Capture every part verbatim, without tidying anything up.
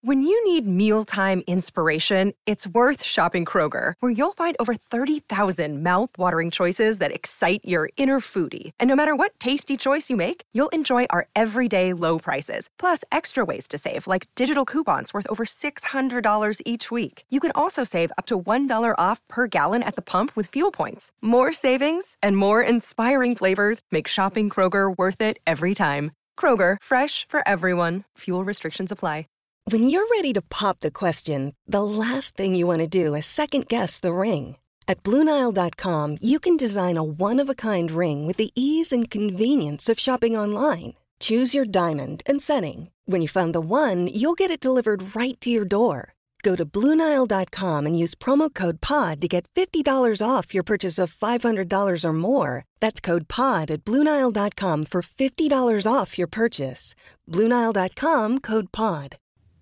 When you need mealtime inspiration, it's worth shopping Kroger, where you'll find over thirty thousand mouth-watering choices that excite your inner foodie. And no matter what tasty choice you make, you'll enjoy our everyday low prices, plus extra ways to save, like digital coupons worth over six hundred dollars each week. You can also save up to one dollar off per gallon at the pump with fuel points. More savings and more inspiring flavors make shopping Kroger worth it every time. Kroger, fresh for everyone. Fuel restrictions apply. When you're ready to pop the question, the last thing you want to do is second-guess the ring. At Blue Nile dot com, you can design a one-of-a-kind ring with the ease and convenience of shopping online. Choose your diamond and setting. When you find the one, you'll get it delivered right to your door. Go to Blue Nile dot com and use promo code POD to get fifty dollars off your purchase of five hundred dollars or more. That's code POD at Blue Nile dot com for fifty dollars off your purchase. Blue Nile dot com, code POD.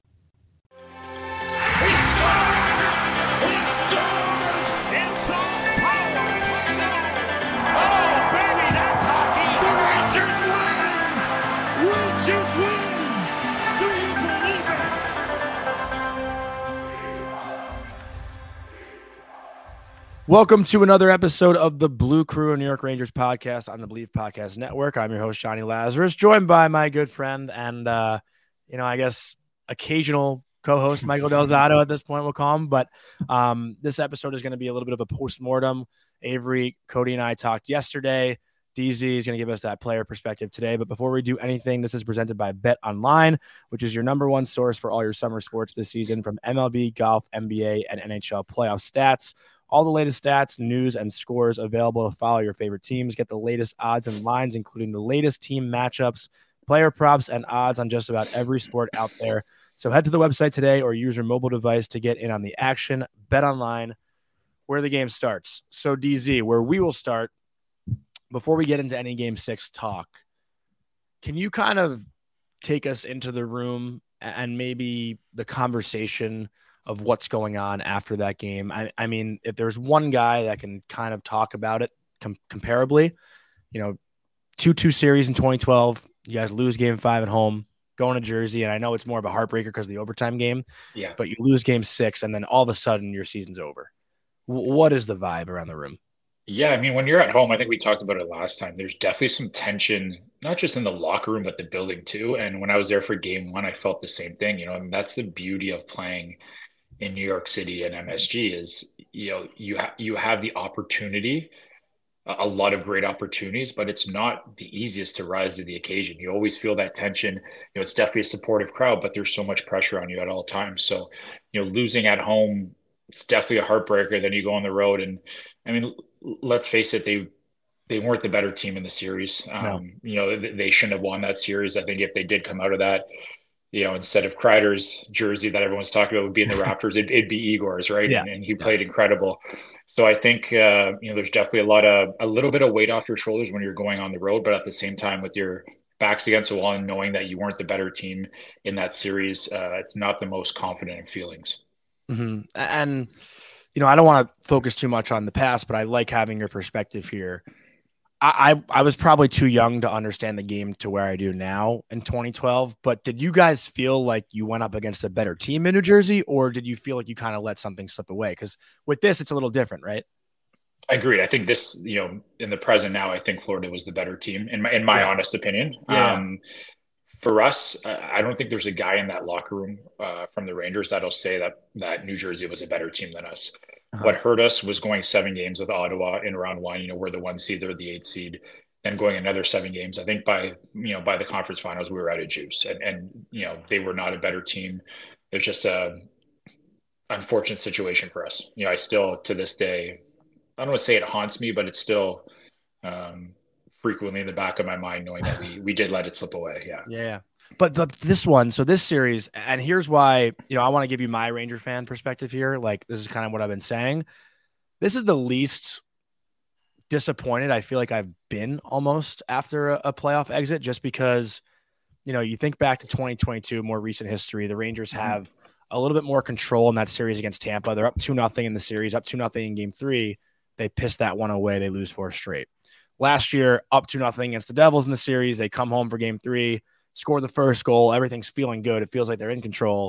He scores! He scores! It's all power! Oh, baby, that's hockey! The Rangers win! Rangers win! Do you believe it? Welcome to another episode of the Blue Crew, New York Rangers podcast on the Believe Podcast Network. I'm your host, Johnny Lazarus, joined by my good friend and, uh, you know, I guess occasional co-host Michael Delzato at this point, we'll call him. But um, this episode is going to be a little bit of a post-mortem. Avery, Cody, and I talked yesterday. D Z is going to give us that player perspective today. But before we do anything, this is presented by Bet Online, which is your number one source for all your summer sports this season, from M L B, golf, N B A, and N H L playoff stats. All the latest stats, news, and scores available to follow your favorite teams. Get the latest odds and lines, including the latest team matchups, player props, and odds on just about every sport out there. So head to the website today or use your mobile device to get in on the action. Bet Online, where the game starts. So D Z, where we will start, before we get into any game six talk, can you kind of take us into the room and maybe the conversation of what's going on after that game? I, I mean, if there's one guy that can kind of talk about it com- comparably, you know, two two series in twenty twelve, you guys lose game five at home, going to Jersey, and I know it's more of a heartbreaker because of the overtime game, yeah. but you lose game six, and then all of a sudden your season's over. W- what is the vibe around the room? Yeah, I mean, when you're at home, I think we talked about it last time, there's definitely some tension, not just in the locker room, but the building too. And when I was there for game one, I felt the same thing, you know, and that's the beauty of playing in New York City and M S G is, you know, you, ha- you have the opportunity, a lot of great opportunities, but it's not the easiest to rise to the occasion. You always feel that tension. You know, it's definitely a supportive crowd, but there's so much pressure on you at all times. So, you know, losing at home, it's definitely a heartbreaker. Then you go on the road, and I mean, let's face it, they they weren't the better team in the series. Um, No. You know, they, they shouldn't have won that series. I think if they did come out of that, you know, instead of Kreider's jersey that everyone's talking about would be in the Raptors, it'd, it'd be Igor's, right? Yeah. And, and he played incredible. So I think, uh, you know, there's definitely a lot of, a little bit of weight off your shoulders when you're going on the road, but at the same time, with your backs against the wall and knowing that you weren't the better team in that series, uh, it's not the most confident in feelings. Mm-hmm. And, you know, I don't want to focus too much on the past, but I like having your perspective here. I, I, I was probably too young to understand the game to where I do now in twenty twelve, but did you guys feel like you went up against a better team in New Jersey, or did you feel like you kind of let something slip away? Because with this, it's a little different, right? I agree. I think this, you know, in the present now, I think Florida was the better team in my, in my Yeah. honest opinion. Yeah. Um, for us, I don't think there's a guy in that locker room uh, from the Rangers that'll say that that New Jersey was a better team than us. Uh-huh. What hurt us was going seven games with Ottawa in round one. You know, we're the one seed, they're the eight seed. Then going another seven games. I think by you know by the conference finals, we were out of juice, and and you know they were not a better team. It's just a unfortunate situation for us. You know, I still to this day, I don't want to say it haunts me, but it's still. Um, frequently in the back of my mind, knowing that we we did let it slip away. Yeah. Yeah. But the, this one, so this series, and here's why, you know, I want to give you my Ranger fan perspective here. Like, this is kind of what I've been saying. This is the least disappointed I feel like I've been almost after a, a playoff exit, just because, you know, you think back to twenty twenty-two, more recent history, the Rangers have a little bit more control in that series against Tampa. They're up two nothing in the series, up two nothing in game three. They piss that one away. They lose four straight. Last year, up two nothing against the Devils in the series. They come home for game three, score the first goal. Everything's feeling good. It feels like they're in control.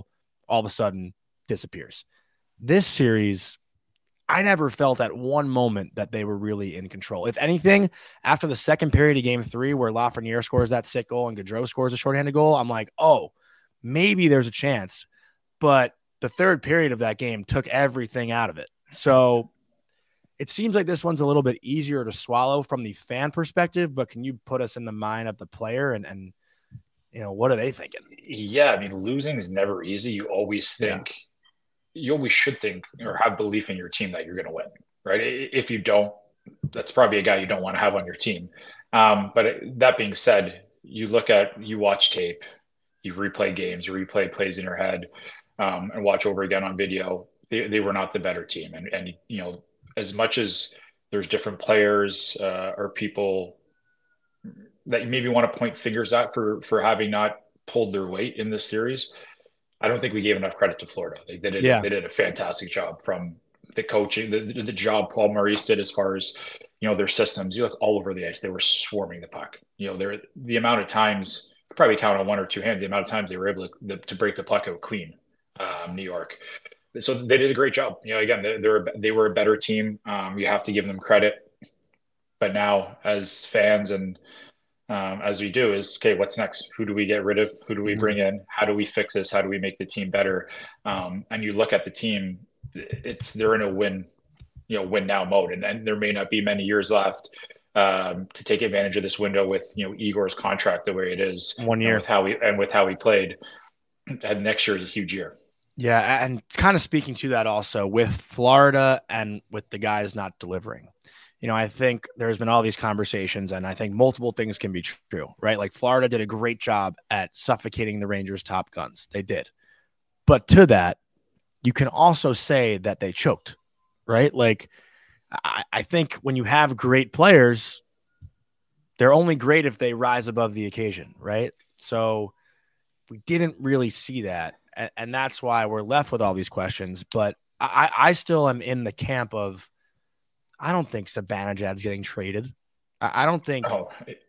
all of a sudden disappears. This series, I never felt at one moment that they were really in control. If anything, after the second period of game three, where Lafreniere scores that sick goal and Gaudreau scores a shorthanded goal, I'm like, oh, maybe there's a chance. But the third period of that game took everything out of it. So it seems like this one's a little bit easier to swallow from the fan perspective, but can you put us in the mind of the player and, and you know, what are they thinking? Yeah, I mean, losing is never easy. You always think yeah. – you always should think or have belief in your team that you're going to win, right? If you don't, that's probably a guy you don't want to have on your team. Um, but that being said, you look at, you watch tape, you replay games, you replay plays in your head, um, and watch over again on video. They, they were not the better team. And, and, you know, as much as there's different players uh, or people that you maybe want to point fingers at for, for having not pulled their weight in this series, I don't think we gave enough credit to Florida. They, they did yeah. they did a fantastic job from the coaching, the, the job Paul Maurice did as far as, you know, their systems. You look all over the ice, they were swarming the puck. You know, there the amount of times, you probably count on one or two hands, the amount of times they were able to, to break the puck out clean, um, New York. So they did a great job. You know, again, they, they're they were a better team. Um, you have to give them credit. But now, as fans and Um, as we do is, okay, what's next? Who do we get rid of? Who do we bring in? How do we fix this? How do we make the team better? Um, and you look at the team, it's they're in a win, you know, win now mode. And, and there may not be many years left um, to take advantage of this window with, you know, Igor's contract the way it is. One year. And with how he, and with how he played. And next year is a huge year. Yeah. And kind of speaking to that also with Florida and with the guys not delivering. You know, I think there's been all these conversations, and I think multiple things can be true, right? Like Florida did a great job at suffocating the Rangers' top guns. They did. But to that, you can also say that they choked, right? Like, I, I think when you have great players, they're only great if they rise above the occasion, right? So we didn't really see that, and, and that's why we're left with all these questions. But I, I still am in the camp of, I don't think Zibanejad's getting traded. I, I don't think. Oh.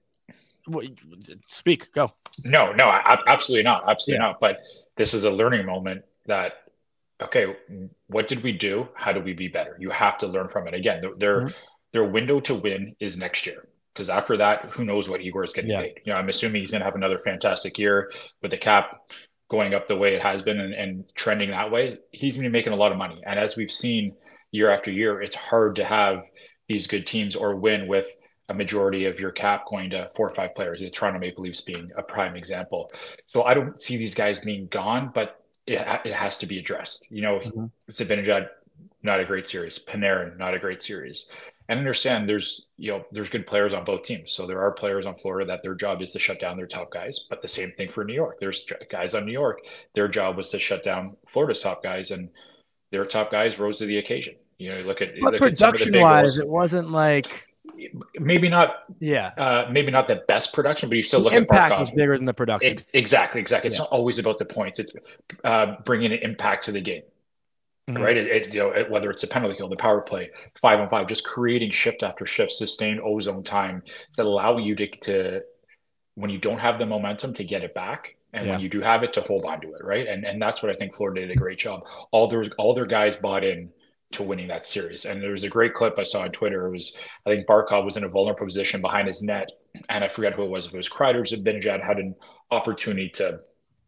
Well, speak, go. No, no, I, absolutely not. Absolutely yeah. not. But this is a learning moment that, okay, what did we do? How do we be better? You have to learn from it. Again, their mm-hmm. their window to win is next year. Because after that, who knows what Igor is getting yeah. paid? You know, I'm assuming he's going to have another fantastic year with the cap going up the way it has been and, and trending that way. He's going to be making a lot of money. And as we've seen year after year, it's hard to have these good teams or win with a majority of your cap going to four or five players. The Toronto Maple Leafs being a prime example. So I don't see these guys being gone, but it, it has to be addressed. You know, mm-hmm. Zibanejad, not a great series. Panarin, not a great series. And understand there's, you know, there's good players on both teams. So there are players on Florida that their job is to shut down their top guys, but the same thing for New York. There's guys on New York. Their job was to shut down Florida's top guys, and their top guys rose to the occasion. You know, you look at, but look production at wise, it wasn't like maybe not, yeah, uh, maybe not the best production, but you still the look impact at Barkov. Was bigger than the production. Ex- exactly, exactly. It's yeah. not always about the points. It's uh, bringing an impact to the game, mm-hmm. right? It, it, you know, it, whether it's a penalty kill, the power play, five on five, just creating shift after shift, sustained ozone time to allow you to, to when you don't have the momentum to get it back. And yeah. when you do have it, to hold on to it, right? And and that's what I think Florida did a great job. All their all their guys bought in to winning that series. And there was a great clip I saw on Twitter. It was, I think Barkov was in a vulnerable position behind his net, and I forget who it was. If it was Kreider, Zibanejad had an opportunity to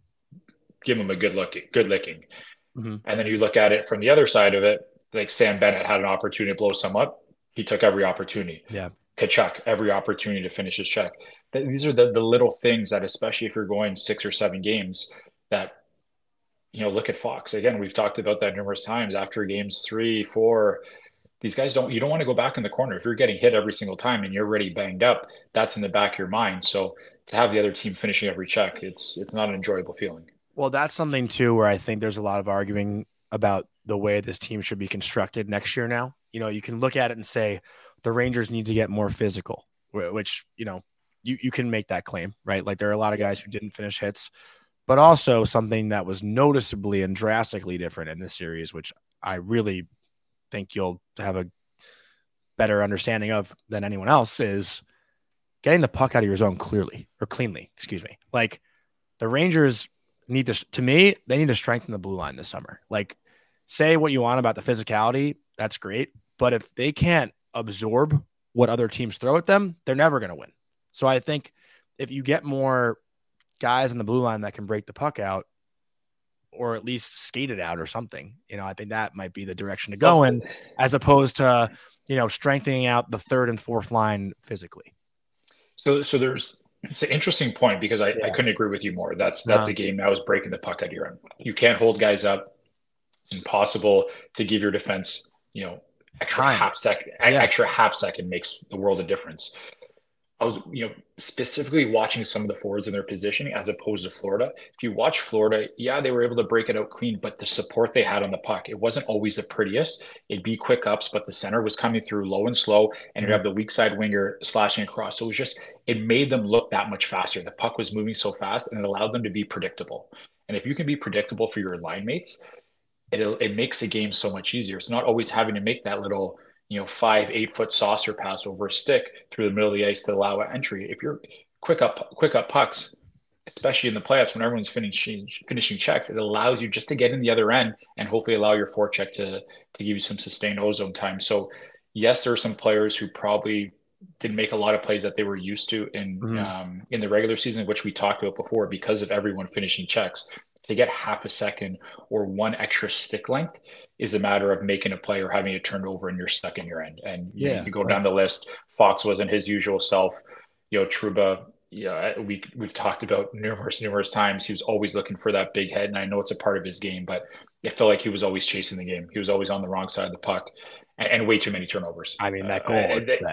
give him a good look, good licking. Mm-hmm. And then you look at it from the other side of it, like Sam Bennett had an opportunity to blow some up. He took every opportunity. Yeah. Kachuk, every opportunity to finish his check. These are the, the little things that, especially if you're going six or seven games, that, you know, look at Fox. Again, we've talked about that numerous times. After games three, four, these guys don't, you don't want to go back in the corner. If you're getting hit every single time and you're already banged up, that's in the back of your mind. So to have the other team finishing every check, it's, it's not an enjoyable feeling. Well, that's something too, where I think there's a lot of arguing about the way this team should be constructed next year. Now, you know, you can look at it and say the Rangers need to get more physical, which, you know, you, you can make that claim, right? Like there are a lot of guys who didn't finish hits, but also something that was noticeably and drastically different in this series, which I really think you'll have a better understanding of than anyone else, is getting the puck out of your zone clearly or cleanly, excuse me. Like the Rangers need to, to me, they need to strengthen the blue line this summer. Like, say what you want about the physicality, that's great. But if they can't absorb what other teams throw at them, they're never going to win. So I think if you get more guys in the blue line that can break the puck out, or at least skate it out or something, you know, I think that might be the direction to go in, as opposed to, you know, strengthening out the third and fourth line physically. So, so there's, it's an interesting point because I, yeah. I couldn't agree with you more. That's, that's uh-huh. a game that was breaking the puck out of your end. You can't hold guys up. It's impossible to give your defense, you know, extra Time. half second, yeah. extra half second makes the world of difference. I was, you know, specifically watching some of the forwards in their positioning as opposed to Florida. If you watch Florida, yeah, they were able to break it out clean, but the support they had on the puck, it wasn't always the prettiest. It'd be quick ups, but the center was coming through low and slow, and you have the weak side winger slashing across. So it was just, it made them look that much faster. The puck was moving so fast, and it allowed them to be predictable. And if you can be predictable for your line mates, it it makes the game so much easier. It's not always having to make that little, you know, five, eight foot saucer pass over a stick through the middle of the ice to allow an entry. If you're quick up, quick up pucks, especially in the playoffs when everyone's finishing finishing checks, it allows you just to get in the other end and hopefully allow your forecheck to to give you some sustained ozone time. So yes, there are some players who probably didn't make a lot of plays that they were used to in mm-hmm. um, in the regular season, which we talked about before, because of everyone finishing checks. To get half a second or one extra stick length is a matter of making a play or having it turned over and you're stuck in your end. And yeah, you, know, you go down the list. Fox wasn't his usual self. You know, Trouba, yeah, we we've talked about numerous, numerous times. He was always looking for that big head, and I know it's a part of his game, but it felt like he was always chasing the game. He was always on the wrong side of the puck, and, and way too many turnovers. I mean, that goal. Uh, they,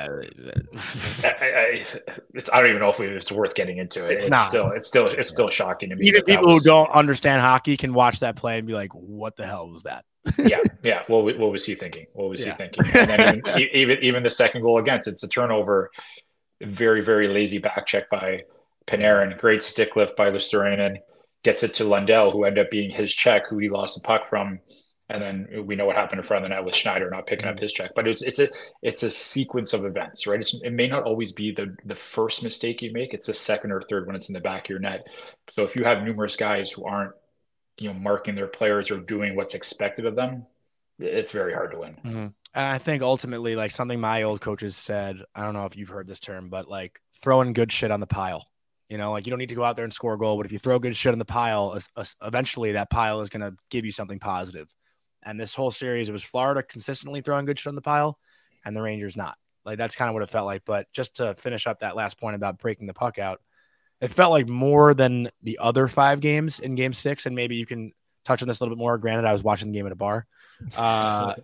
I, I, it's, I don't even know if it's worth getting into it. It's, it's not. Still, it's still, it's still shocking to me. Even people was, who don't understand hockey can watch that play and be like, "What the hell was that?" yeah, yeah. What, what was he thinking? What was yeah. he thinking? And then even, even, even the second goal against, it's a turnover. Very, very lazy back check by Panarin. Great stick lift by Luostarinen. Gets it to Lundell, who ended up being his check, who he lost the puck from. And then we know what happened in front of the net with Schneider not picking up his check. But it's it's a it's a sequence of events, right? It's, it may not always be the the first mistake you make. It's the second or third when it's in the back of your net. So if you have numerous guys who aren't, you know, marking their players or doing what's expected of them, it's very hard to win. Mm-hmm. And I think ultimately, like something my old coaches said, I don't know if you've heard this term, but like throwing good shit on the pile. You know, like you don't need to go out there and score a goal, but if you throw good shit on the pile, eventually that pile is going to give you something positive. And this whole series, it was Florida consistently throwing good shit on the pile and the Rangers not. Like that's kind of what it felt like. But just to finish up that last point about breaking the puck out, it felt like more than the other five games in game six. And maybe you can touch on this a little bit more. Granted, I was watching the game at a bar. Uh,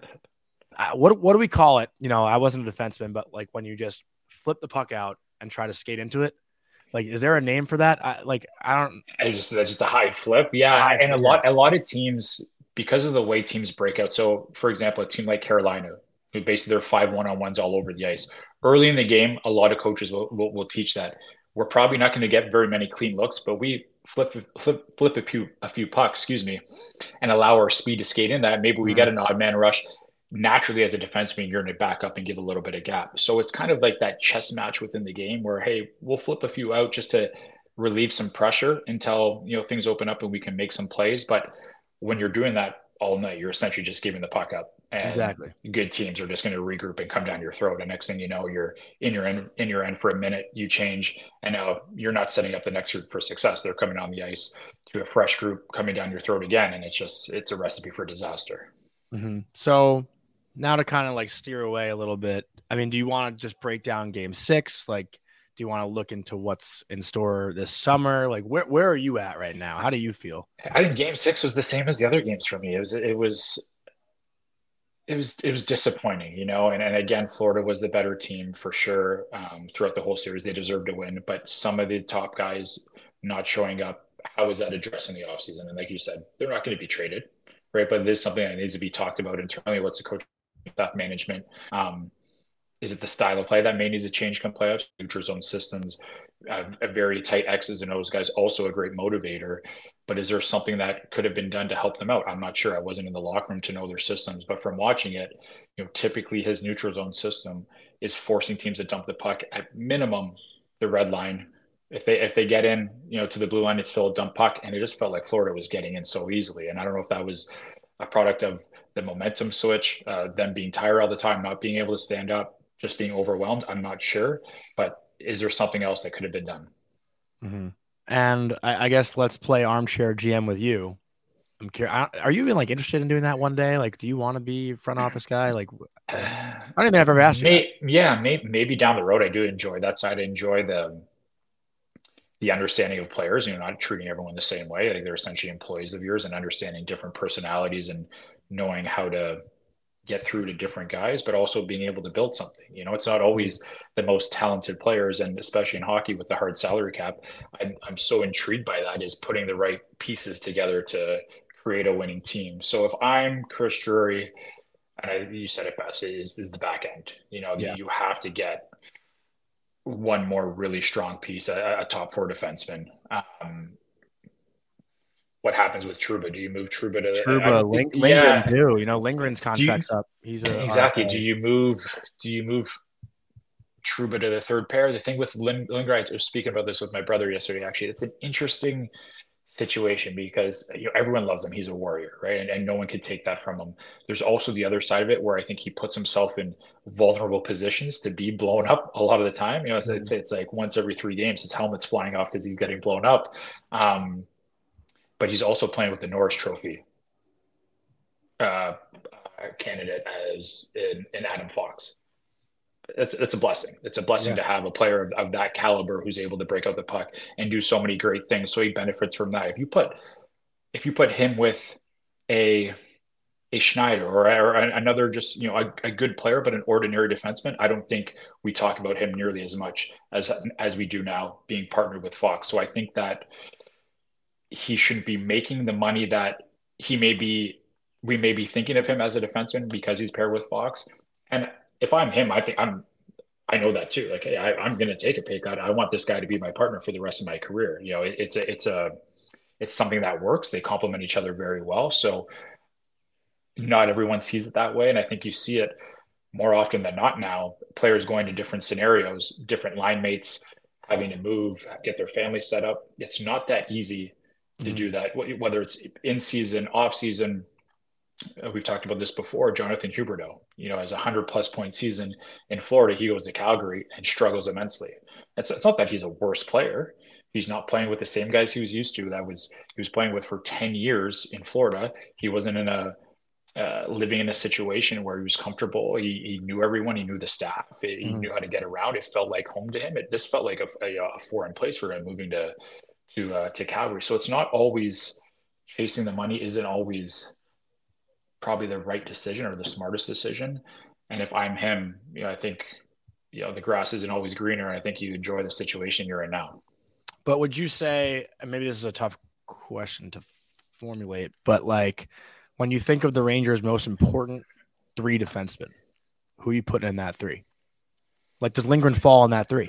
what, what do we call it? You know, I wasn't a defenseman, but like when you just flip the puck out and try to skate into it. Like, is there a name for that? I, like, I don't. I just that's just a high flip, yeah. High and flip. a lot, a lot of teams, because of the way teams break out. So, for example, a team like Carolina, who basically they're five one-on-ones all over the ice. Early in the game, a lot of coaches will will, will teach that. We're probably not going to get very many clean looks, but we flip flip flip a few a few pucks, excuse me, and allow our speed to skate in that. Maybe we mm-hmm. get an odd man rush. Naturally, as a defenseman, you're going to back up and give a little bit of gap. So it's kind of like that chess match within the game where, hey, we'll flip a few out just to relieve some pressure until, you know, things open up and we can make some plays. But when you're doing that all night, you're essentially just giving the puck up. And exactly. Good teams are just going to regroup and come down your throat. And next thing you know, you're in your end, in your end for a minute, you change, and now you're not setting up the next group for success. They're coming on the ice to a fresh group coming down your throat again. And it's just, it's a recipe for disaster. Mm-hmm. So, now to kind of like steer away a little bit, I mean, do you want to just break down game six? Like, do you want to look into what's in store this summer? Like, where where are you at right now? How do you feel? I think game six was the same as the other games for me. It was, it was, it was, it was disappointing, you know, and, and again, Florida was the better team for sure. Um, throughout the whole series, they deserved to win, but some of the top guys not showing up, how is that addressed in the offseason? And like you said, they're not going to be traded, right? But it is something that needs to be talked about internally. What's the coach staff management? Um, is it the style of play that may need to change come playoffs? Neutral zone systems, uh, a very tight X's and O's guys, also a great motivator. But is there something that could have been done to help them out? I'm not sure. I wasn't in the locker room to know their systems, but from watching it, you know, typically his neutral zone system is forcing teams to dump the puck at minimum the red line, If they if they get in, you know, to the blue line, it's still a dump puck, and it just felt like Florida was getting in so easily. And I don't know if that was a product of the momentum switch, uh, them being tired all the time, not being able to stand up, just being overwhelmed. I'm not sure, but is there something else that could have been done? Mm-hmm. And I, I guess let's play armchair G M with you. I'm curious. Are you even like interested in doing that one day? Like, do you want to be front office guy? Like, I don't even know if I've ever asked you. May, yeah, may, maybe down the road, I do enjoy that side. I enjoy the the understanding of players, you know, not treating everyone the same way. I think they're essentially employees of yours, and understanding different personalities and knowing how to get through to different guys, but also being able to build something. You know, it's not always the most talented players, and especially in hockey with the hard salary cap, I'm, I'm so intrigued by that, is putting the right pieces together to create a winning team. So if I'm Chris Drury, and I, you said it best, is is the back end. You know, yeah. you have to get one more really strong piece, a, a top four defenseman. Um, what happens with Trouba? Do you move Trouba to Trouba? Ling- Lindgren yeah. too. You know, Lindgren's contract's you, up. He's a exactly. R F A. Do you move? Do you move Trouba to the third pair? The thing with Lindgren, I was speaking about this with my brother yesterday. Actually, it's an interesting situation because, you know, everyone loves him. He's a warrior, right? And, and no one could take that from him. There's also the other side of it where I think he puts himself in vulnerable positions to be blown up a lot of the time. You know, mm-hmm. it's, it's like once every three games, his helmet's flying off because he's getting blown up. Um, but he's also playing with the Norris Trophy uh, candidate as in, in Adam Fox. It's, it's a blessing. It's a blessing yeah. to have a player of, of that caliber who's able to break out the puck and do so many great things. So he benefits from that. If you put, if you put him with a, a Schneider or, or another, just, you know, a, a good player, but an ordinary defenseman, I don't think we talk about him nearly as much as, as we do now, being partnered with Fox. So I think that he shouldn't be making the money that he may be, we may be thinking of him as a defenseman because he's paired with Fox. And if I'm him, I think I'm, I know that too. Like, hey, I, I'm going to take a pay cut. I want this guy to be my partner for the rest of my career. You know, it, it's a, it's a, it's something that works. They complement each other very well. So not everyone sees it that way. And I think you see it more often than not now, players going to different scenarios, different line mates, having to move, get their family set up. It's not that easy to mm-hmm. do that, whether it's in season, off season. We've talked about this before. Jonathan Huberdeau, you know, has a hundred plus point season in Florida. He goes to Calgary and struggles immensely. It's, it's not that he's a worse player. He's not playing with the same guys he was used to. That was he was playing with for ten years in Florida. He wasn't in a uh, living in a situation where he was comfortable. He, he knew everyone. He knew the staff. He, he mm. knew how to get around. It felt like home to him. It this felt like a, a, a foreign place for him moving to to uh, to Calgary. So it's not always chasing the money. Isn't always probably the right decision or the smartest decision. And if I'm him, you know, I think, you know, the grass isn't always greener. And I think you enjoy the situation you're in now. But would you say, and maybe this is a tough question to formulate, but like when you think of the Rangers' most important three defensemen, who are you putting in that three? Like, does Lindgren fall in that three?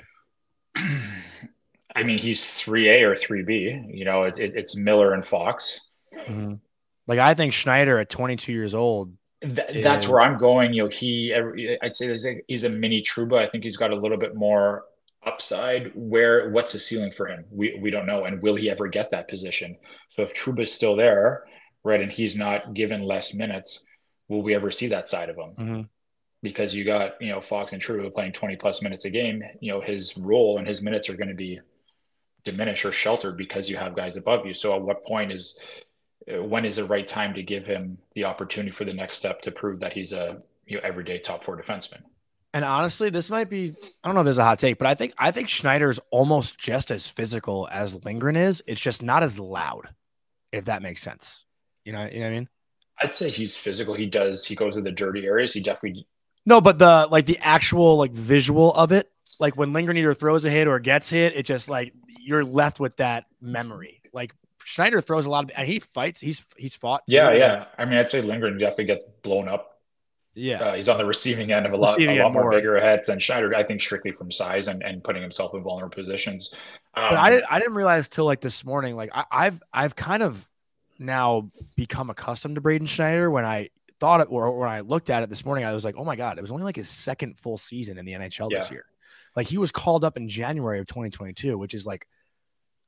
I mean, he's three A or three B. You know, it, it, it's Miller and Fox. Mm-hmm. Like, I think Schneider at twenty-two years old. Th- is... That's where I'm going. You know, he, I'd say he's a mini Trouba. I think he's got a little bit more upside. Where, what's the ceiling for him? We we don't know. And will he ever get that position? So if Trouba's still there, right, and he's not given less minutes, will we ever see that side of him? Mm-hmm. Because you got, you know, Fox and Trouba playing twenty plus minutes a game. You know, his role and his minutes are going to be diminished or sheltered because you have guys above you. So at what point is when is the right time to give him the opportunity for the next step to prove that he's a, you know, everyday top four defenseman? And honestly, this might be, I don't know if there's a hot take, but I think, I think Schneider's almost just as physical as Lindgren is. It's just not as loud, if that makes sense. You know, you know what I mean? I'd say he's physical. He does, he goes to the dirty areas. He definitely. No, but the, like the actual like visual of it, like when Lindgren either throws a hit or gets hit, it just like, you're left with that memory. Like, Schneider throws a lot of, and he fights. He's he's fought. Yeah, too. yeah. I mean, I'd say Lindgren definitely gets blown up. Yeah, uh, he's on the receiving end of a lot, a lot more, more bigger heads than Schneider. I think strictly from size and, and putting himself in vulnerable positions. Um, but I didn't I didn't realize till like this morning. Like I, I've I've kind of now become accustomed to Braden Schneider. When I thought it, or when I looked at it this morning, I was like, oh my god, it was only like his second full season in the N H L yeah. this year. Like he was called up in January of twenty twenty-two, which is like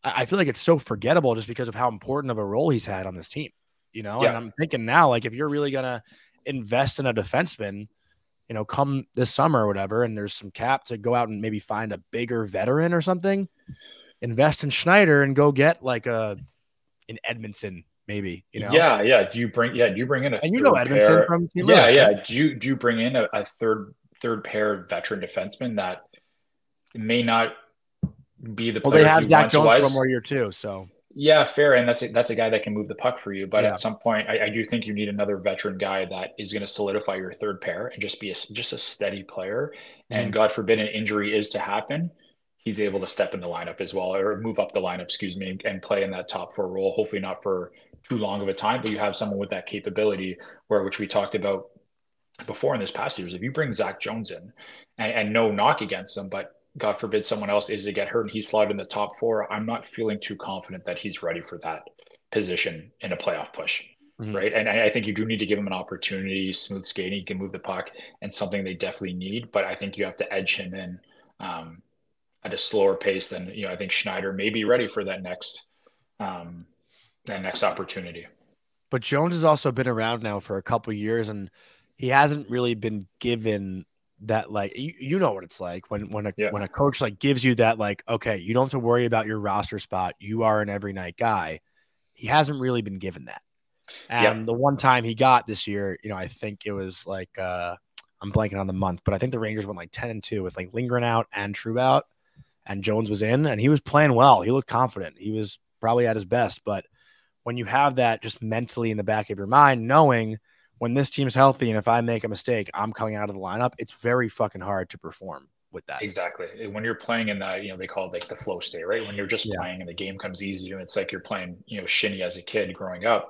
I, I feel like it's so forgettable just because of how important of a role he's had on this team, you know? Yeah. And I'm thinking now, like, if you're really going to invest in a defenseman, you know, come this summer or whatever, and there's some cap to go out and maybe find a bigger veteran or something, invest in Schneider and go get like a, an Edmondson, maybe, you know? Yeah. Yeah. Do you bring, yeah. Do you bring in a, and you know, Edmondson pair, from Saint yeah. Louis, Yeah. right? Do you, do you bring in a, a third, third pair veteran defenseman that may not be the Well, player they have he Zach once Jones for was? one more year too. So Yeah, fair. And that's a, that's a guy that can move the puck for you. But Yeah. at some point, I, I do think you need another veteran guy that is going to solidify your third pair and just be a, just a steady player. And Mhm. God forbid an injury is to happen, he's able to step in the lineup as well, or move up the lineup, excuse me, and, and play in that top four role. Hopefully not for too long of a time, but you have someone with that capability where, which we talked about before in this past years, if you bring Zach Jones in and, and no knock against him, but God forbid someone else is to get hurt and he's slotted in the top four, I'm not feeling too confident that he's ready for that position in a playoff push. Mm-hmm. Right. And I, I think you do need to give him an opportunity, smooth skating, he can move the puck, and something they definitely need. But I think you have to edge him in um, at a slower pace than, you know, I think Schneider may be ready for that next, um, that next opportunity. But Jones has also been around now for a couple of years, and he hasn't really been given that, like, you, you know what it's like when when a yeah. when a coach like gives you that, like, okay, you don't have to worry about your roster spot, you are an every night guy. He hasn't really been given that. And yeah. the one time he got this year, you know, I think it was like uh I'm blanking on the month, but I think the Rangers went like ten and two with like Lindgren out and True out, and Jones was in, and he was playing well. He looked confident. He was probably at his best. But when you have that just mentally in the back of your mind, knowing when this team's healthy and if I make a mistake, I'm coming out of the lineup, it's very fucking hard to perform with that. Exactly. When you're playing in that, you know, they call it like the flow state, right? When you're just yeah. playing and the game comes easy and it's like you're playing, you know, shinny as a kid growing up.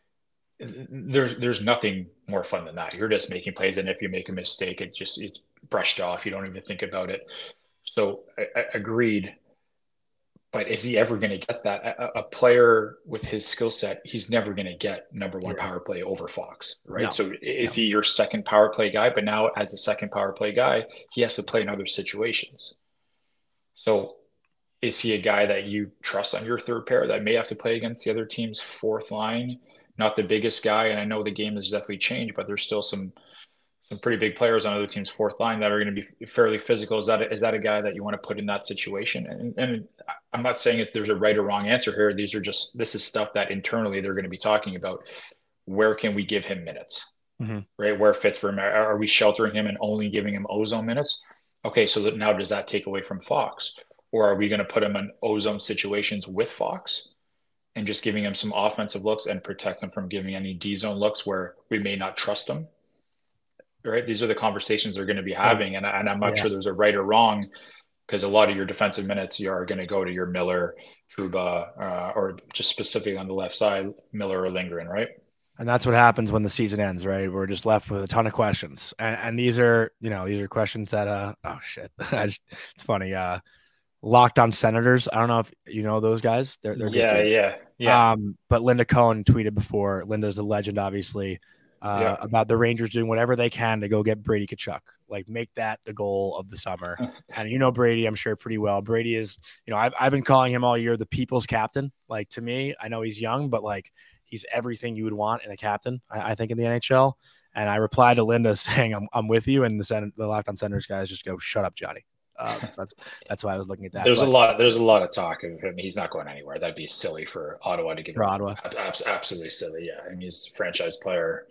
There's there's nothing more fun than that. You're just making plays, and if you make a mistake, it just it's brushed off. You don't even think about it. So I, I agreed. But is he ever going to get that? A, a player with his skill set, he's never going to get number one yeah. power play over Fox, right? No. So is no. he your second power play guy? But now as a second power play guy, he has to play in other situations. So is he a guy that you trust on your third pair that may have to play against the other team's fourth line? Not the biggest guy, and I know the game has definitely changed, but there's still some some pretty big players on other teams' fourth line that are going to be fairly physical. Is that a, is that a guy that you want to put in that situation? And, and I'm not saying if there's a right or wrong answer here. These are just this is stuff that internally they're going to be talking about. Where can we give him minutes? Mm-hmm. Right, where it fits for him? Are, are we sheltering him and only giving him ozone minutes? Okay, so that now does that take away from Fox, or are we going to put him in ozone situations with Fox? And just giving him some offensive looks and protect him from giving any D-zone looks where we may not trust him, right? These are the conversations they're going to be having. And, and I'm not yeah. sure there's a right or wrong, because a lot of your defensive minutes you are going to go to your Miller, Trouba, uh, or just specifically on the left side, Miller or Lindgren, right? And that's what happens when the season ends, right? We're just left with a ton of questions. And, and these are, you know, these are questions that, uh, oh shit, it's funny. Uh, Locked On Senators. I don't know if you know those guys. They're, they're yeah, yeah, yeah. Um, but Linda Cohn tweeted before. Linda's a legend, obviously, uh, yeah. about the Rangers doing whatever they can to go get Brady Tkachuk. Like, make that the goal of the summer. And you know Brady, I'm sure, pretty well. Brady is, you know, I've I've been calling him all year the people's captain. Like, to me, I know he's young, but like he's everything you would want in a captain, I, I think, in the N H L. And I replied to Linda saying, "I'm I'm with you." And the Sen- the Locked On Senators guys just go, "Shut up, Johnny." Um, so that's that's why I was looking at that. There's but, a lot. There's a lot of talk of him. He's not going anywhere. That'd be silly for Ottawa to give for him. Ottawa. Ab- absolutely silly. Yeah, I mean, he's a franchise player.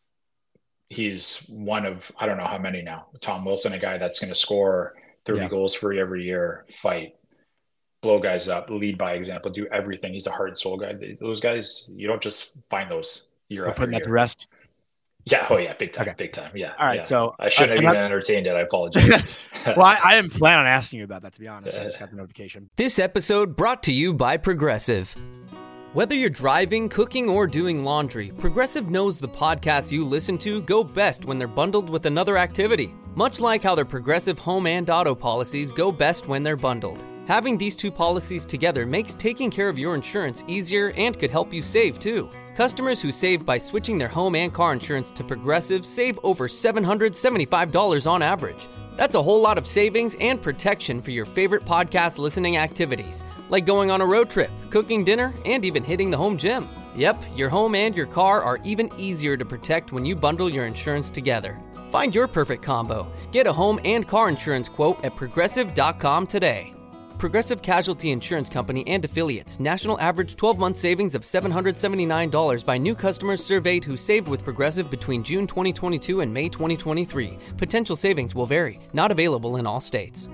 He's one of I don't know how many now. Tom Wilson, a guy that's going to score thirty yeah. goals for you every year, fight, blow guys up, lead by example, do everything. He's a heart and soul guy. Those guys, you don't just find those year We're after putting year. that to rest. Yeah. Oh, yeah. Big time. Okay. Big time. Yeah. All right. Yeah. So I shouldn't have uh, even not... entertained it. I apologize. well, I, I didn't plan on asking you about that, to be honest. I just got the notification. This episode brought to you by Progressive. Whether you're driving, cooking, or doing laundry, Progressive knows the podcasts you listen to go best when they're bundled with another activity. Much like how their Progressive home and auto policies go best when they're bundled. Having these two policies together makes taking care of your insurance easier and could help you save, too. Customers who save by switching their home and car insurance to Progressive save over seven hundred seventy-five dollars on average. That's a whole lot of savings and protection for your favorite podcast listening activities, like going on a road trip, cooking dinner, and even hitting the home gym. Yep, your home and your car are even easier to protect when you bundle your insurance together. Find your perfect combo. Get a home and car insurance quote at progressive dot com today. Progressive Casualty Insurance Company and Affiliates. National average twelve-month savings of seven hundred seventy-nine dollars by new customers surveyed who saved with Progressive between June twenty twenty-two and May twenty twenty-three. Potential savings will vary. Not available in all states.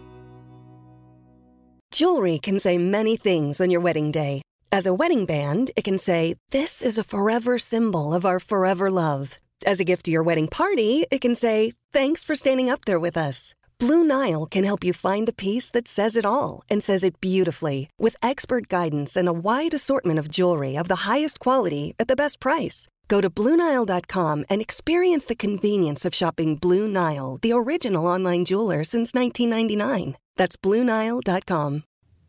Jewelry can say many things on your wedding day. As a wedding band, it can say, "This is a forever symbol of our forever love." As a gift to your wedding party, it can say, "Thanks for standing up there with us." Blue Nile can help you find the piece that says it all and says it beautifully, with expert guidance and a wide assortment of jewelry of the highest quality at the best price. Go to Blue Nile dot com and experience the convenience of shopping Blue Nile, the original online jeweler since nineteen ninety-nine. That's Blue Nile dot com.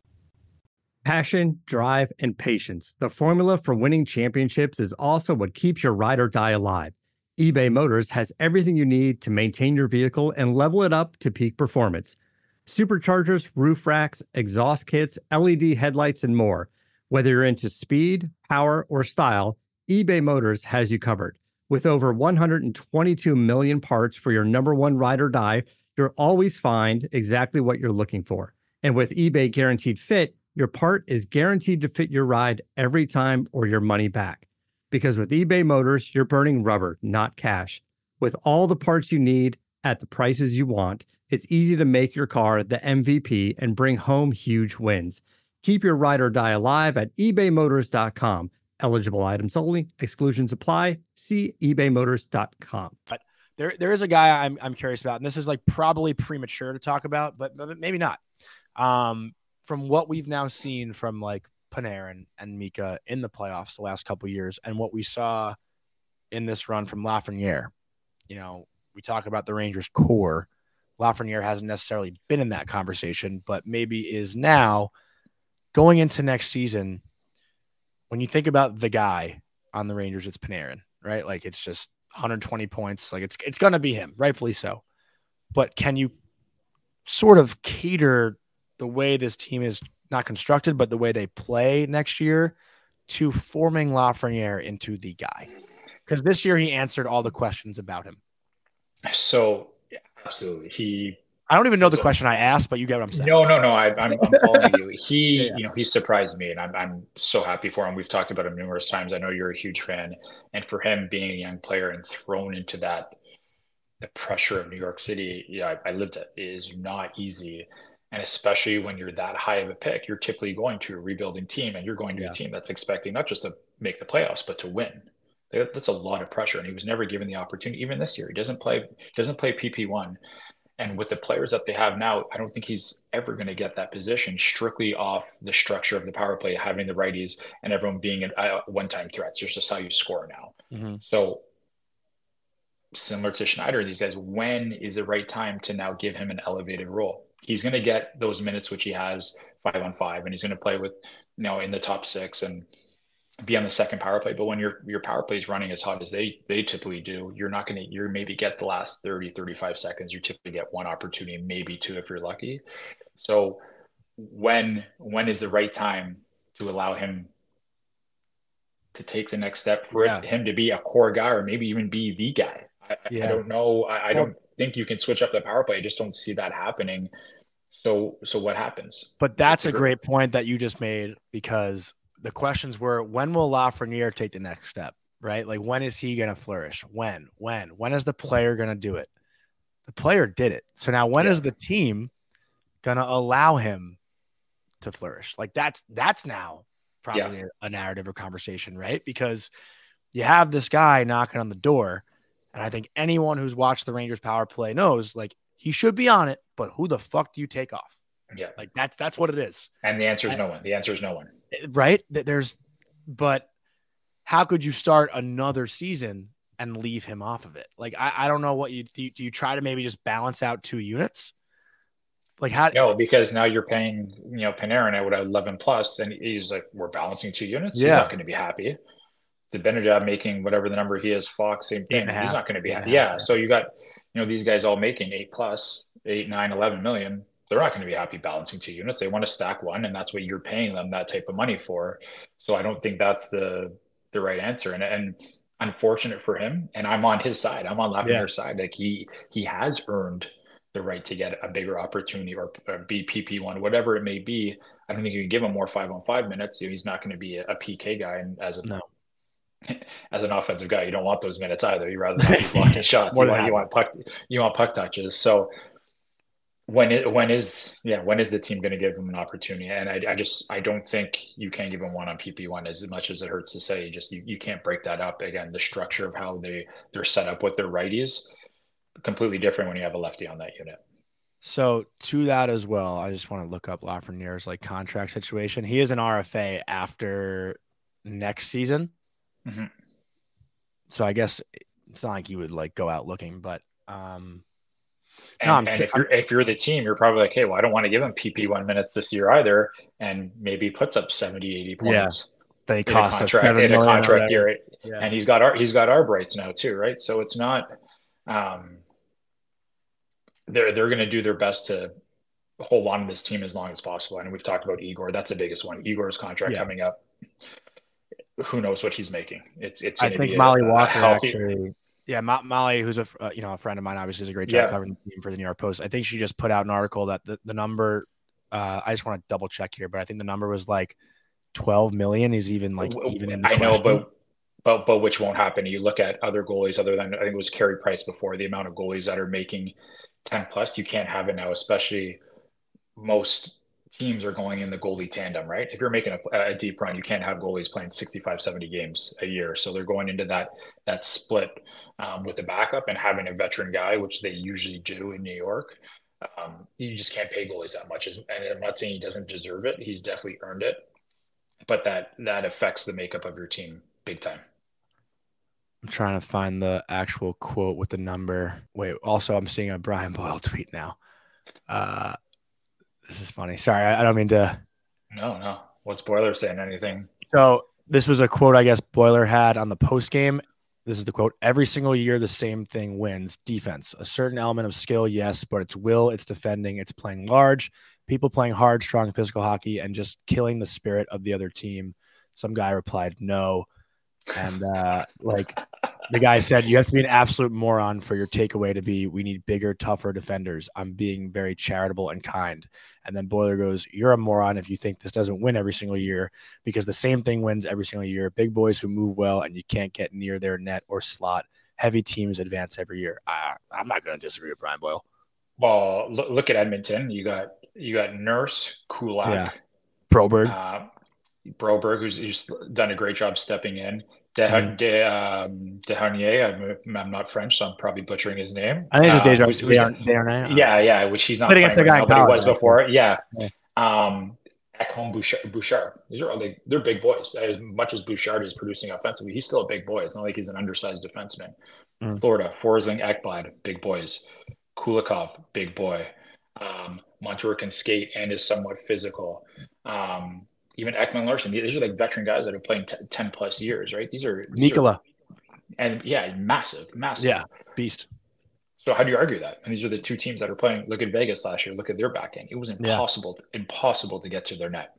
Passion, drive, and patience. The formula for winning championships is also what keeps your ride or die alive. eBay Motors has everything you need to maintain your vehicle and level it up to peak performance. Superchargers, roof racks, exhaust kits, L E D headlights, and more. Whether you're into speed, power, or style, eBay Motors has you covered. With over one hundred twenty-two million parts for your number one ride or die, you'll always find exactly what you're looking for. And with eBay Guaranteed Fit, your part is guaranteed to fit your ride every time or your money back. Because with eBay Motors, you're burning rubber, not cash. With all the parts you need at the prices you want, it's easy to make your car the M V P and bring home huge wins. Keep your ride or die alive at ebay motors dot com. Eligible items only. Exclusions apply. See ebay motors dot com. But there, there is a guy I'm, I'm curious about, and this is like probably premature to talk about, but, but maybe not. Um, from what we've now seen from like Panarin and Mika in the playoffs the last couple of years, and what we saw in this run from Lafreniere, you know, we talk about the Rangers core. Lafreniere hasn't necessarily been in that conversation, but maybe is now going into next season. When you think about the guy on the Rangers, it's Panarin, right? Like it's just one hundred twenty points. Like it's, it's going to be him, rightfully so. But can you sort of cater the way this team is not constructed, but the way they play next year to forming Lafreniere into the guy? Because this year he answered all the questions about him. So yeah, absolutely. He, I don't even know the so, question I asked, but you get what I'm saying. No, no, no. I, I'm, I'm following you. He, yeah, yeah. you know, he surprised me, and I'm, I'm so happy for him. We've talked about him numerous times. I know you're a huge fan, and for him being a young player and thrown into that, the pressure of New York City, yeah, I, I lived it, is not easy. And especially when you're that high of a pick, you're typically going to a rebuilding team, and you're going to yeah. a team that's expecting not just to make the playoffs, but to win. That's a lot of pressure. And he was never given the opportunity. Even this year, he doesn't play, doesn't play P P one. And with the players that they have now, I don't think he's ever going to get that position strictly off the structure of the power play, having the righties and everyone being uh, one-time threats. It's just how you score now. Mm-hmm. So similar to Schneider, these guys, when is the right time to now give him an elevated role? He's going to get those minutes, which he has five on five, and he's going to play with, you know, in the top six and be on the second power play. But when your, your power play is running as hot as they, they typically do, you're not going to, you're maybe get the last thirty, thirty-five seconds. You typically get one opportunity, maybe two, if you're lucky. So when, when is the right time to allow him to take the next step for yeah. him to be a core guy, or maybe even be the guy? I, yeah. I don't know. I, I don't think you can switch up the power play. I just don't see that happening. So, so what happens? But that's, that's a great point that you just made, because the questions were, when will Lafreniere take the next step, right? Like, when is he going to flourish? When, when, when is the player going to do it? The player did it. So now when yeah. is the team going to allow him to flourish? Like that's, that's now probably yeah. a, a narrative or conversation, right? Because you have this guy knocking on the door, and I think anyone who's watched the Rangers power play knows, like, he should be on it, but who the fuck do you take off? Yeah. Like that's, that's what it is. And the answer is no one. The answer is no one. Right. There's, but how could you start another season and leave him off of it? Like, I, I don't know what you do. Do you try to maybe just balance out two units? Like how? No, because now you're paying, you know, Panarin at what eleven plus, and he's like, we're balancing two units. Yeah. He's not going to be happy. Zibanejad making whatever the number he is, Fox, same thing. He's half. not going to be happy. Yeah. So you got, you know, these guys all making eight plus, eight, nine, eleven million. They're not going to be happy balancing two units. They want to stack one, and that's what you're paying them that type of money for. So I don't think that's the the right answer. And and unfortunate for him. And I'm on his side. I'm on Lafreniere's yeah. side. Like he he has earned the right to get a bigger opportunity or, or be P P one, whatever it may be. I don't think you can give him more five on five minutes. He's not going to be a, a P K guy. And as a no. as an offensive guy, you don't want those minutes either. You rather not be blocking shots. You want, you want puck, you want puck touches. So when it, when is, yeah, when is the team going to give him an opportunity? And I, I just, I don't think you can give him one on P P one as much as it hurts to say. You just, you, you can't break that up. Again, the structure of how they, they're set up with their righties, completely different when you have a lefty on that unit. So to that as well, I just want to look up Lafreniere's like contract situation. He is an R F A after next season. Mm-hmm. So I guess it's not like he would like go out looking, but um, and, no, and if you're if you're the team, you're probably like, hey, well, I don't want to give him P P one minutes this year either, and maybe puts up seventy, eighty points. Yeah. They cost in a contract, in a contract year, yeah. And he's got our he's got our rights now too, right? So it's not. Um, they're they're going to do their best to hold on to this team as long as possible. And we've talked about Igor. That's the biggest one. Igor's contract yeah. coming up. Who knows what he's making? It's it's. I think Molly a, Walker a actually. Yeah, Mo- Molly, who's a uh, you know a friend of mine, obviously does a great job yeah. covering the team for the New York Post. I think she just put out an article that the, the number. Uh, I just want to double check here, but I think the number was like twelve million. Is even like even in the I question. know, but but but which won't happen. You look at other goalies other than I think it was Carey Price before. The amount of goalies that are making ten plus, you can't have it now, especially most. Teams are going in the goalie tandem, right? If you're making a, a deep run, you can't have goalies playing sixty-five, seventy games a year. So they're going into that that split um, with a backup and having a veteran guy, which they usually do in New York. Um, you just can't pay goalies that much. And I'm not saying he doesn't deserve it. He's definitely earned it. But that that affects the makeup of your team big time. I'm trying to find the actual quote with the number. Wait, also, I'm seeing a Brian Boyle tweet now. Uh This is funny. Sorry, I, I don't mean to. No, no. What's Boiler saying? Anything? So this was a quote I guess Boiler had on the post game. This is the quote: "Every single year, the same thing wins. Defense, a certain element of skill, yes, but it's will, it's defending, it's playing large, people playing hard, strong, physical hockey, and just killing the spirit of the other team." Some guy replied, "No," and uh, like. The guy said, you have to be an absolute moron for your takeaway to be, we need bigger, tougher defenders. I'm being very charitable and kind. And then Boiler goes, you're a moron if you think this doesn't win every single year, because the same thing wins every single year. Big boys who move well and you can't get near their net or slot. Heavy teams advance every year. I, I'm not going to disagree with Brian Boyle. Well, look, look at Edmonton. You got you got Nurse, Kulak, yeah. Broberg. Uh, Broberg, who's, who's done a great job stepping in. De, mm. De, um, Dehanier, I'm, I'm not French, so I'm probably butchering his name. I think it's um, Deja. Who's, who's, Dehanier. Yeah, yeah, which he's not playing right now, but he was before. Yeah. yeah. Um, Ekholm Bouchard, Bouchard. These are all like, they're big boys. As much as Bouchard is producing offensively, he's still a big boy. It's not like he's an undersized defenseman. Mm. Florida, Forsling, Ekblad, big boys. Kulikov, big boy. Um, Montour can skate and is somewhat physical. Um, Even Ekman Larson, these are like veteran guys that are playing t- ten plus years, right? These are these Nikola, are, and yeah, massive, massive, yeah, beast. So how do you argue that? And these are the two teams that are playing. Look at Vegas last year. Look at their back end. It was impossible, yeah. impossible to get to their net.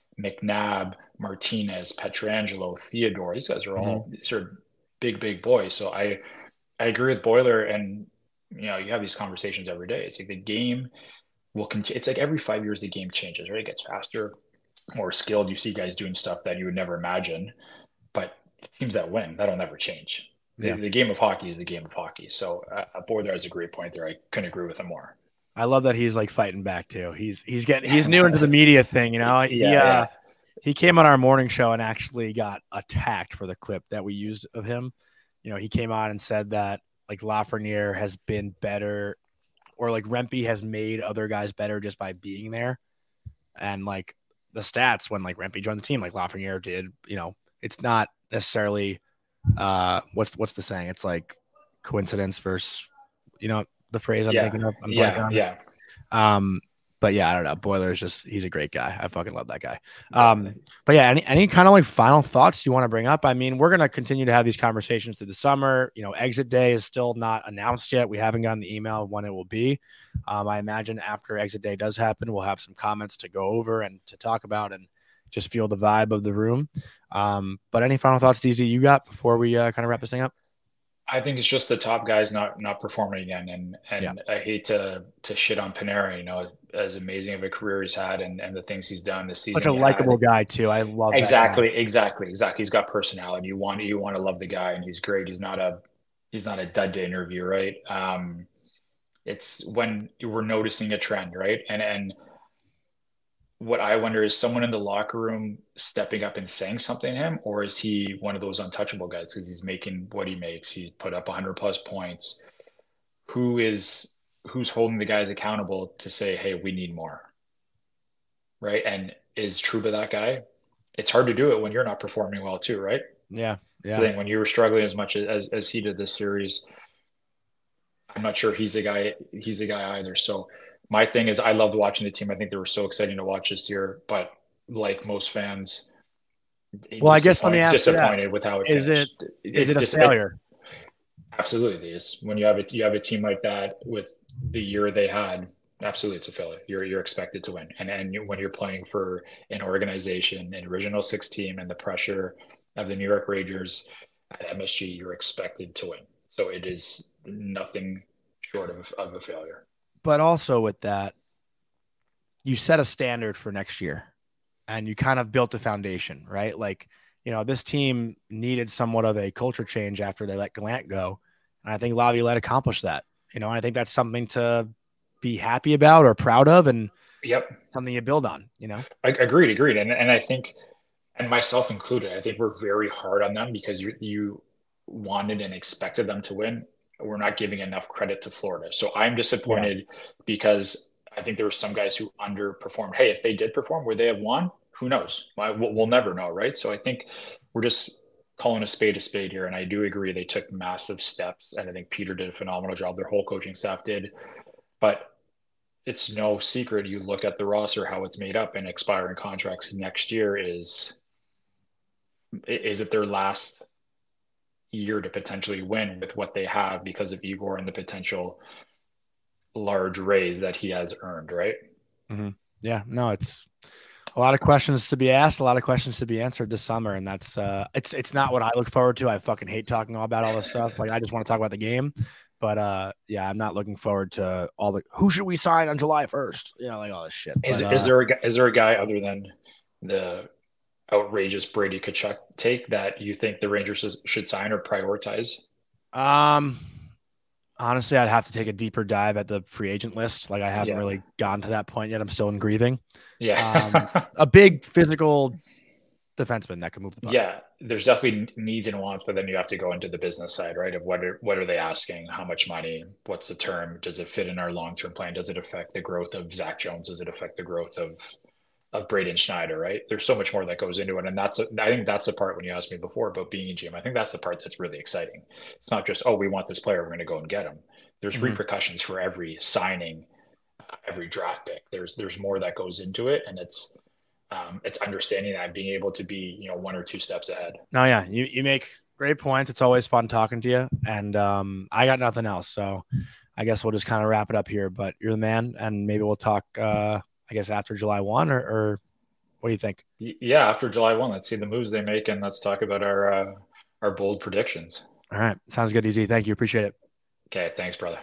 McNabb, Martinez, Pietrangelo, Theodore. These guys are all mm-hmm. these are big, big boys. So I, I agree with Boiler, and you know you have these conversations every day. It's like the game will continue. It's like every five years the game changes, right? It gets faster, more skilled. You see guys doing stuff that you would never imagine, but teams that win, that'll never change. Yeah. The, the game of hockey is the game of hockey. So uh, Boiler has a great point there. I couldn't agree with him more. I love that he's like fighting back too. He's he's getting he's new into the media thing, you know. He, yeah, uh, yeah. he came on our morning show and actually got attacked for the clip that we used of him. You know, he came on and said that like Lafreniere has been better, or like Rempe has made other guys better just by being there, and like. The stats when like Rempe joined the team, like Lafreniere did, you know, it's not necessarily uh, what's what's the saying? It's like coincidence versus, you know, the phrase I'm yeah. thinking of. I'm yeah, yeah. Um, but yeah, I don't know. Boiler is just, he's a great guy. I fucking love that guy. Um, but yeah, any, any kind of like final thoughts you want to bring up? I mean, we're going to continue to have these conversations through the summer. You know, exit day is still not announced yet. We haven't gotten the email of when it will be. Um, I imagine after exit day does happen, we'll have some comments to go over and to talk about and just feel the vibe of the room. Um, but any final thoughts, D Z, you got before we uh, kind of wrap this thing up? I think it's just the top guys not not performing again, and and yeah. I hate to to shit on Panarin. You know, as amazing of a career he's had, and, and the things he's done this season. Such a likable guy too. I love exactly, that exactly, exactly. He's got personality. You want you want to love the guy, and he's great. He's not a he's not a dud to interview, right? Um, it's when we're noticing a trend, right? And and what I wonder is someone in the locker room stepping up and saying something to him, or is he one of those untouchable guys because he's making what he makes? He's put up one hundred plus points. Who is who's holding the guys accountable to say, hey, we need more, right? And is Trouba that guy? It's hard to do it when you're not performing well too, right? Yeah, yeah. So then when you were struggling as much as as he did this series, I'm not sure he's the guy. He's the guy either. So. My thing is I loved watching the team. I think they were so exciting to watch this year, but like most fans, well, I guess let me ask disappointed that. with how it is finished. it it's is it a just, failure? Absolutely, it is. When you have a you have a team like that with the year they had, absolutely, it's a failure. You're you're expected to win, and and you, when you're playing for an organization, an original six team, and the pressure of the New York Rangers at M S G, you're expected to win. So it is nothing short of of a failure. But also with that, you set a standard for next year and you kind of built a foundation, right? Like, you know, this team needed somewhat of a culture change after they let Gallant go. And I think Laviolette accomplished that. You know, I think that's something to be happy about or proud of, and yep, something you build on, you know? I, agreed, agreed. And and I think, and myself included, I think we're very hard on them because you, you wanted and expected them to win. We're not giving enough credit to Florida. So I'm disappointed yeah. because I think there were some guys who underperformed. Hey, if they did perform, would they have won? Who knows? We'll, we'll never know, right? So I think we're just calling a spade a spade here. And I do agree they took massive steps. And I think Peter did a phenomenal job. Their whole coaching staff did. But it's no secret. You look at the roster, how it's made up, and expiring contracts next year is, is it their last year to potentially win with what they have because of Igor and the potential large raise that he has earned, right? Mm-hmm. Yeah, no, it's a lot of questions to be asked, a lot of questions to be answered this summer. And that's, uh, it's, it's not what I look forward to. I fucking hate talking all about all this stuff. Like, I just want to talk about the game, but uh, yeah, I'm not looking forward to all the, who should we sign on July first? You know, like all this shit. Is, but, is uh, there a, is there a guy other than the outrageous Brady Tkachuk take that you think the Rangers should sign or prioritize? Um, honestly, I'd have to take a deeper dive at the free agent list. Like, I haven't yeah. really gotten to that point yet. I'm still in grieving. Yeah. um, a big physical defenseman that can move the puck. Yeah. There's definitely needs and wants, but then you have to go into the business side, right? Of what are, what are they asking? How much money? What's the term? Does it fit in our long-term plan? Does it affect the growth of Zach Jones? Does it affect the growth of of Braden Schneider, right? There's so much more that goes into it. And that's, a, I think that's the part when you asked me before about being a G M, I think that's the part that's really exciting. It's not just, oh, we want this player, we're going to go and get him. There's mm-hmm. repercussions for every signing, uh, every draft pick. There's, there's more that goes into it. And it's, um, it's understanding that, being able to be, you know, one or two steps ahead. No, yeah. You, you make great points. It's always fun talking to you. And um, I got nothing else. So I guess we'll just kind of wrap it up here, but you're the man. And maybe we'll talk, uh, I guess after July first, or, or what do you think? Yeah, after July first, let's see the moves they make, and let's talk about our uh, our bold predictions. All right. Sounds good, D Z. Thank you. Appreciate it. Okay. Thanks, brother.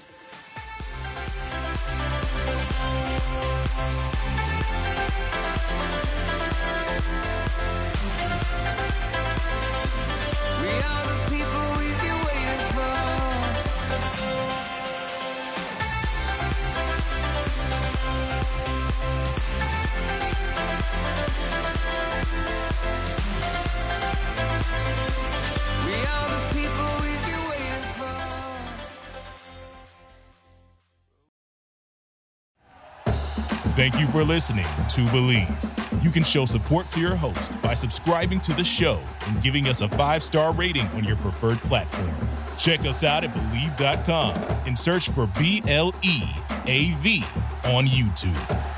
Thank you for listening to Believe. You can show support to your host by subscribing to the show and giving us a five-star rating on your preferred platform. Check us out at Believe dot com and search for B L E A V on YouTube.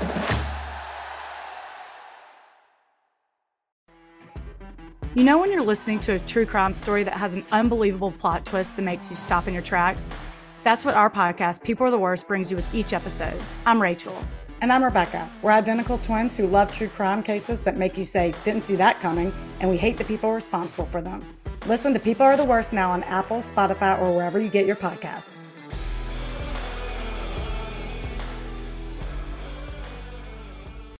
You know when you're listening to a true crime story that has an unbelievable plot twist that makes you stop in your tracks? That's what our podcast, People Are the Worst, brings you with each episode. I'm Rachel. And I'm Rebecca. We're identical twins who love true crime cases that make you say, didn't see that coming, and we hate the people responsible for them. Listen to People Are the Worst now on Apple, Spotify, or wherever you get your podcasts.